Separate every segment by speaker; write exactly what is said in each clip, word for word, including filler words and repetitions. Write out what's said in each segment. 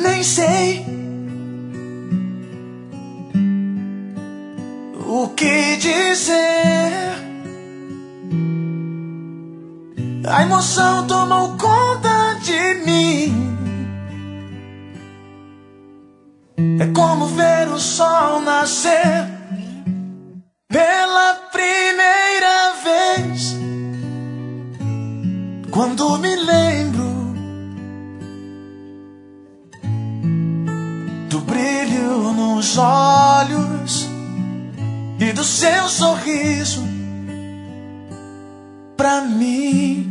Speaker 1: Nem sei o que dizer. A emoção tomou conta de mim. É como ver o sol nascer pela primeira vez. Quando me lembro do brilho nos olhos e do seu sorriso pra mim.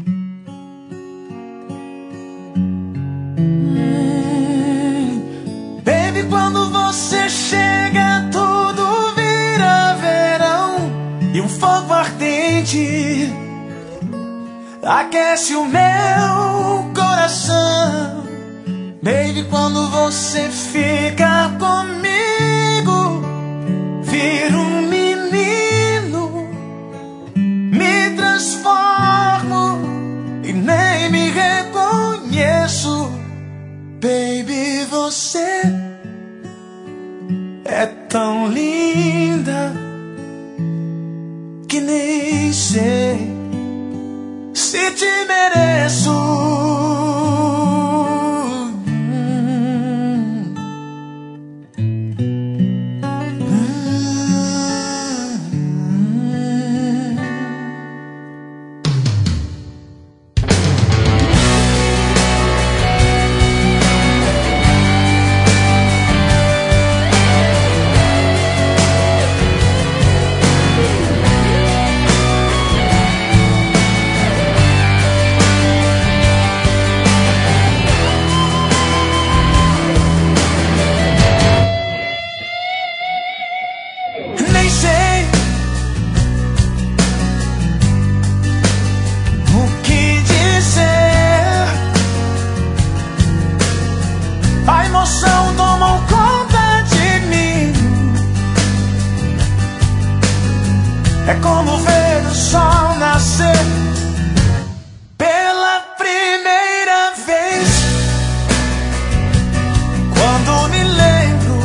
Speaker 1: hum, Baby, quando você chega, tudo vira verão. E um fogo ardente aquece o meu coração. Baby, quando você fica comigo, viro um menino, me transformo e nem me reconheço. Baby, você é tão linda que nem sei se te mereço. Nem sei o que dizer. A emoção tomou conta de mim. É como ver o sol nascer pela primeira vez. Quando me lembro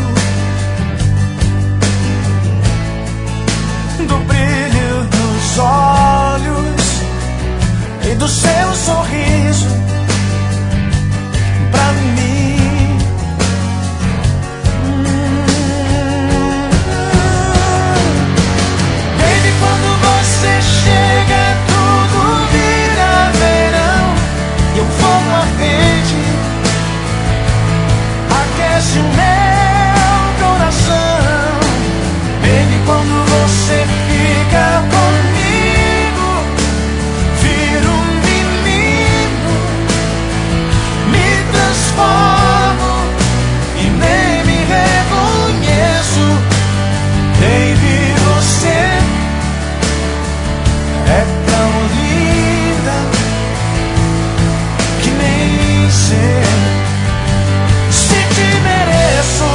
Speaker 1: do brilho dos olhos e do seu sorriso pra mim. hum. Baby, quando você chega, tudo vira verão. E um fogo ardente aquece o meu coração. Baby, quando você fica comigo, viro um menino, me transformo e nem me reconheço. Baby, você é tão linda que nem sei se te mereço.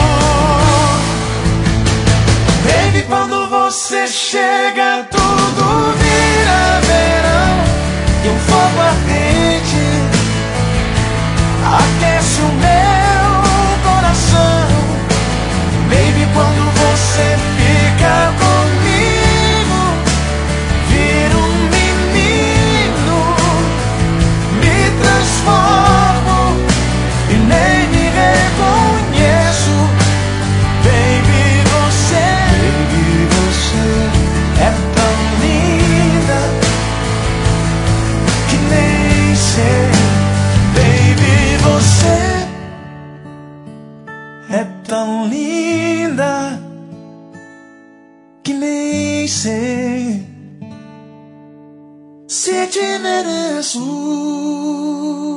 Speaker 1: Baby, quando você chega, tudo vira verão. E um fogo ardente aquece o meu coração. Baby, quando você fica comigo, viro um menino, me transformo e nem me reconheço. Baby, você, baby, você é tão linda que nem sei. Baby, você é tão linda que nem sei se te mereço.